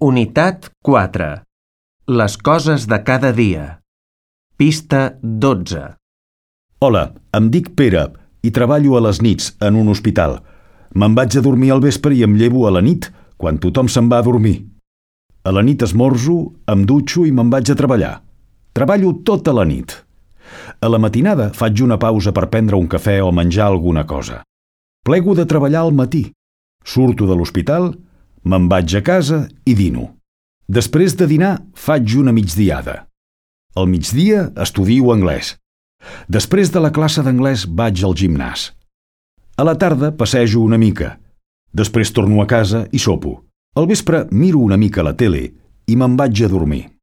Unitat 4. Les coses de cada dia. Pista 12. Hola, em dic Pere i treballo a les nits en un hospital. Me'n vaig a dormir al vespre i em llevo a la nit, quan tothom se'n va a dormir. A la nit esmorzo, em dutxo i me'n vaig a treballar. Treballo tota la nit. A la matinada faig una pausa per prendre un cafè o menjar alguna cosa. Plego de treballar al matí. Surto de l'hospital, me'n vaig a casa i dino. Després de dinar faig una migdiada. Al migdia estudio anglès. Després de la classe d'anglès vaig al gimnàs. A la tarda passejo una mica. Després torno a casa i sopo. Al vespre miro una mica la tele i me'n vaig a dormir.